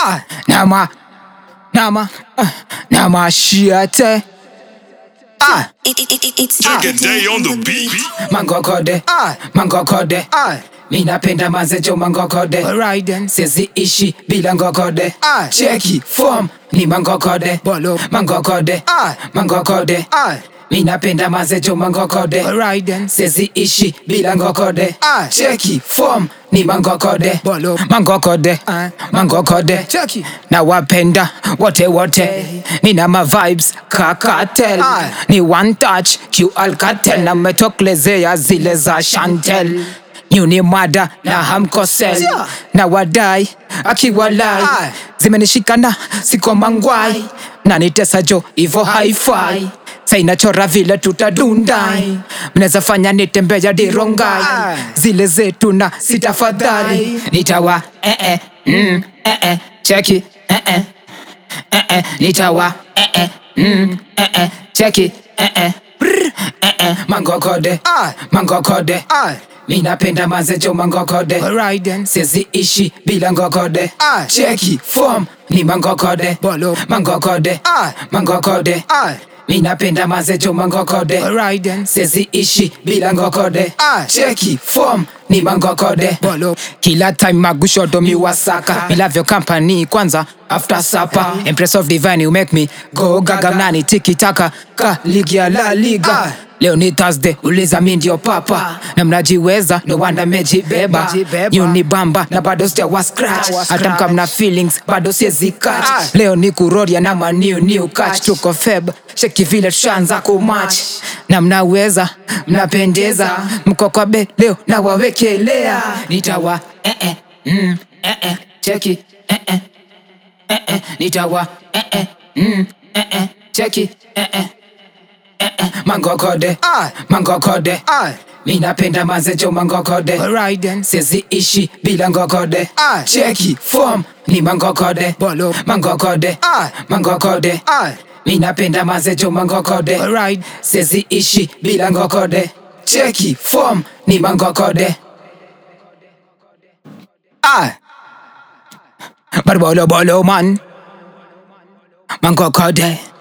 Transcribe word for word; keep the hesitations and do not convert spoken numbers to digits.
Ah, nama, nama, uh, nama shiate. Ah, It, it, it, it's Take a day on the beat. mangokode, ah, mangokode, ah. Minapenda mazejo mangokode. Alright, sezi ishi bila ngokode. Ah, cheki form ni mangokode. Bolo mangokode, ah, mangokode, ah. Minapenda mazejo mangokode. Alright, sezi ishi bila ngokode. Ah, cheki form ni mangokode. Bolo mangokode, ah, mangokode. Cheki na wapenda wote wote. Nina ma vibes kakatel. Ah. Ni one touch Q Alcatel na metoklezea zile za Chantel. Nyuni mada na hamkosel yeah. Na wadai akiwalai ah. Zimenishikana siko mangwai na nitesa jo ivo hi-fi. Sa inachora vile tutadundai. Mneza fanya nitembea dirongai ah. Zile zetu na sitafadhali. Nitawa eh eh mm, eh eh cheki eh eh eh eh nitawa eh eh mm, eh eh cheki eh eh brr, eh eh mangokode ah. Mangokode ah. Minapenda mazejo mangokode. Alright, sezi ishi bila ngokode. Ah, cheki form ni mangokode. Bolo mangokode. Ah, mangokode. Ah, minapenda mazejo mangokode. Alright, sezi ishi bila ngokode. Ah, cheki form ni mangokode. Bolo kila time magushodo mi wasaka. Me love your company kwanza after supper. Empress of Divine you make me go gaga. Nani tiki taka ka ligi ya La Liga. Leo ni Thursday, uliza mi ndio papa. Na mnajiweza, no wonder mejibeba. Nyuni bamba, na bado sijawa scratch. Hata mka mna feelings, bado siezi catch. Leo ni kuroria na ma new new catch. Tuko feb, sheki vile tushaanza kumatch. Na mnaweza, mnapendeza. Mko kwa bed, leo na wawekelea. Nitawa, eh eh, mm, eh eh, cheki, eh eh, eh eh. Nitawa, eh eh, mm, eh eh, cheki, eh eh. Mangokode, ah, mangokode, ah. Minapenda mazejo mangokode. Alright, sezi ishi bila ngokode. Ah, cheki form ni mangokode. Bolo mangokode, ah, mangokode, ah. Minapenda mazejo mangokode. Alright, sezi ishi bila ngokode. Cheki form ni mangokode. Ah, but bolo bolo man, mangokode.